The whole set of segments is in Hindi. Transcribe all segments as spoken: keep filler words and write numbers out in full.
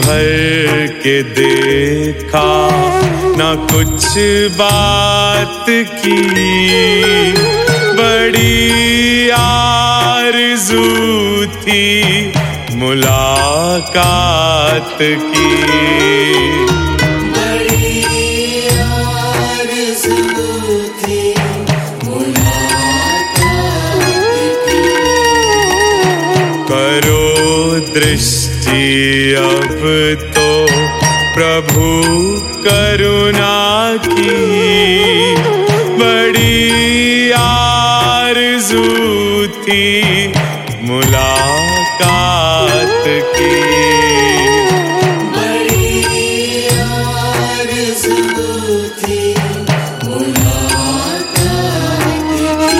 भर के देखा ना कुछ बात की, बड़ी आरज़ू थी मुलाकात की। बड़ी आरज़ू थी मुलाकात की। करो दृष्टि अब तो प्रभु करुणा की, बड़ी आरज़ू थी मुलाकात की। बड़ी आरज़ू थी मुलाकात की।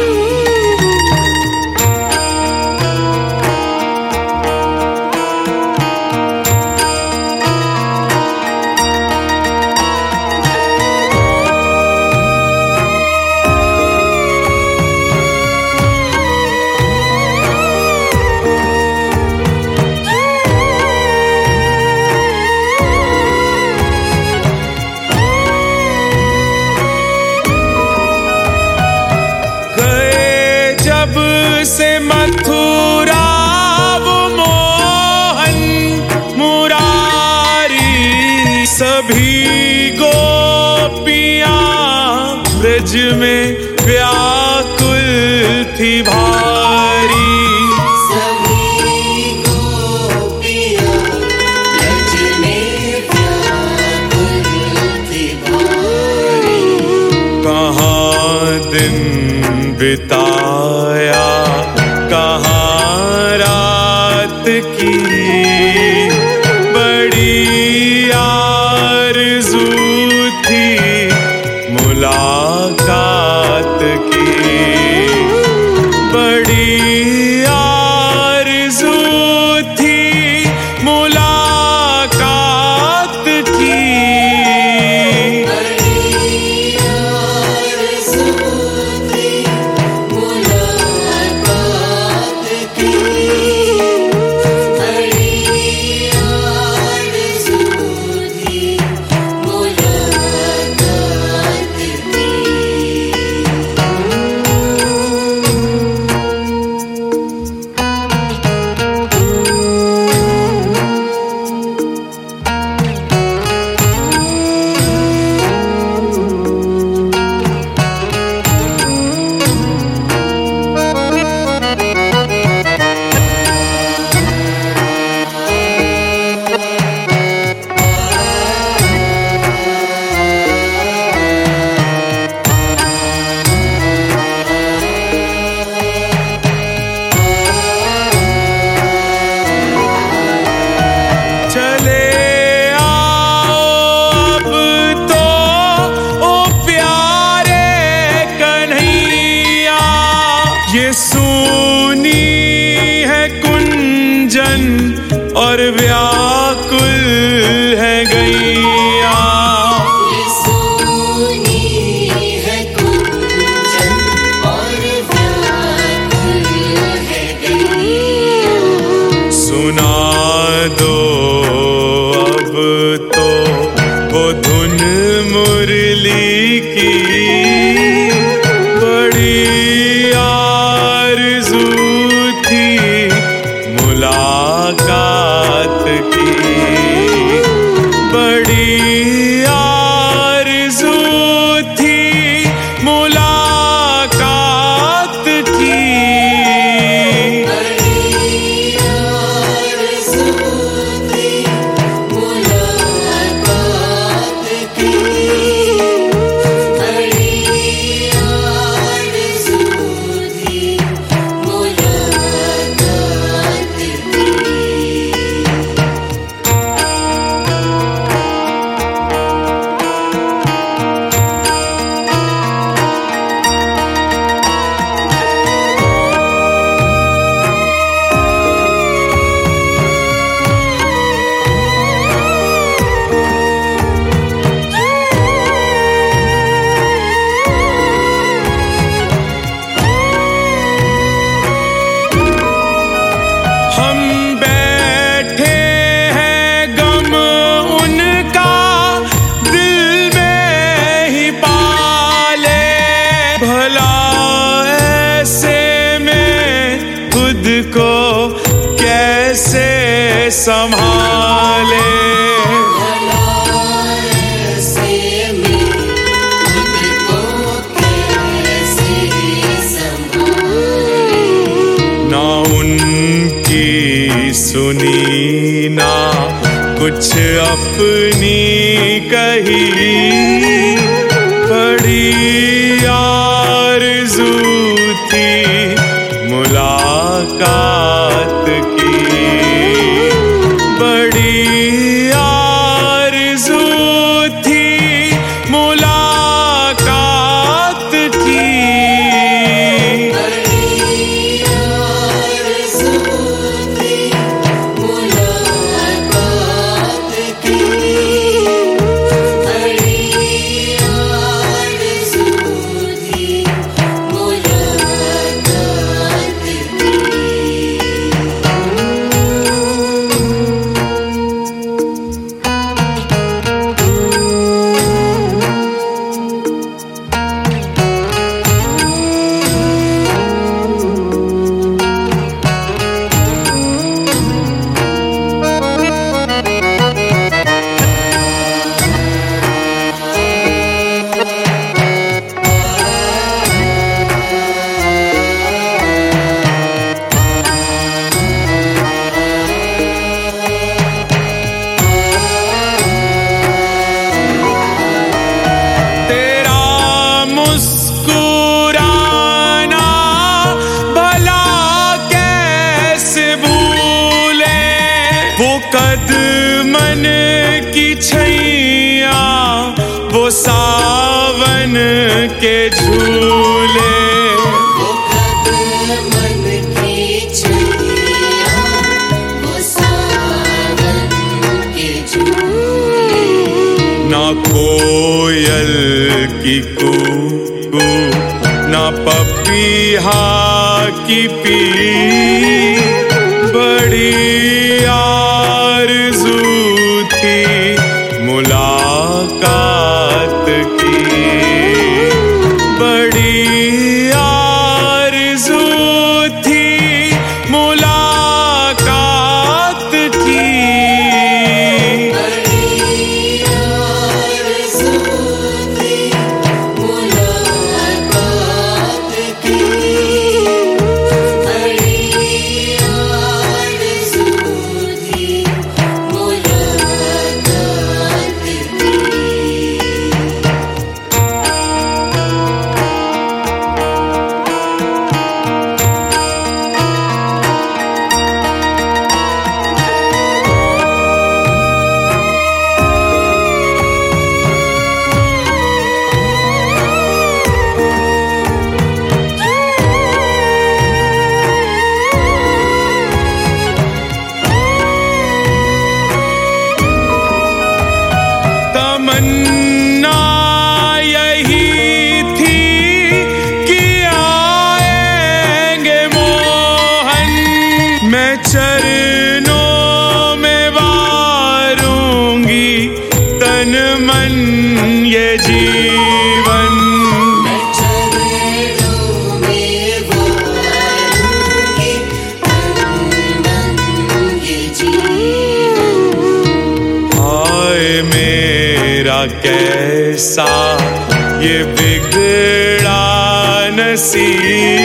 से मथुरा वो मोहन मुरारी, सभी गोपियां ब्रज में व्याकुल थी भारी। सभी गोपियां ब्रज में व्याकुल थी भारी। कहाँ दिन बिताया कहाँ रात की, बड़ी आरज़ू थी मुलाकात की। बड़ी आरज़ू थी मुलाकात की। ये सूनी है कुंजन और व्याकुल है गैया। ये सूनी है कुंजन और व्याकुल है गैया। सुना दो अब तो वो धुन मुरली की, बड़ी आरज़ू थी मुलाकात संभाले। ना उनकी सुनी ना कुछ अपनी कही, बड़ी आरज़ू थी मुलाकात की, बड़ी आरज़ू थी मुलाकात की। कदमन की छैया वो सावन के झूले, वो कदमन की छैया वो सावन के झूले। ना कोयल की कूकू ना पपीहा की पी, बड़ी आरज़ू थी मुलाकात की, बड़ी आरज़ू थी मुलाकात की। बड़ी आरज़ू थी मुलाकात की, बड़ी आरज़ू थी मुलाकात की। तमन्ना यही थी कि आएंगे मोहन, मैं चरणों में वारूंगी तन मन ये जीवन। मैं चरणों में वारूंगी तन मन ये जीवन। हाय मेरा कैसा ये बिगड़ा नसीब,